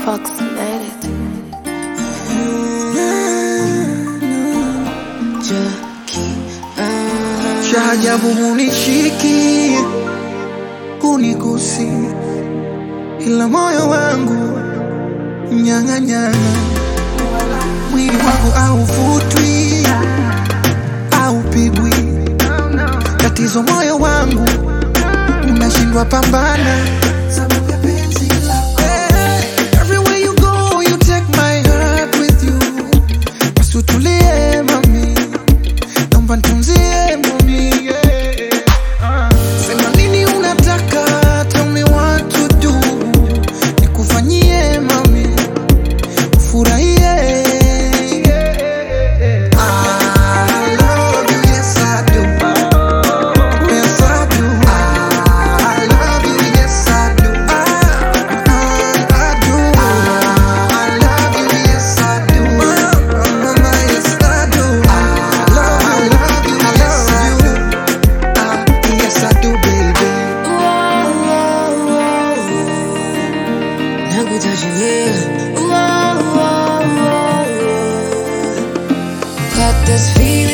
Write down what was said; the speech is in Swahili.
approximated. Cha ajabu hunishiki, kunigusi, ila moyo wangu nyang'anyana. Mwili wangu hauvutwi, haupigwi. Tatizo moyo wangu unashindwa pambana. Everywhere you go, you take my heart with you. Basi utulie mami, naomba nitunzie mami. Sema nini unataka, tell me what to do. Nikufanyie mami, ufurahie. Got this feeling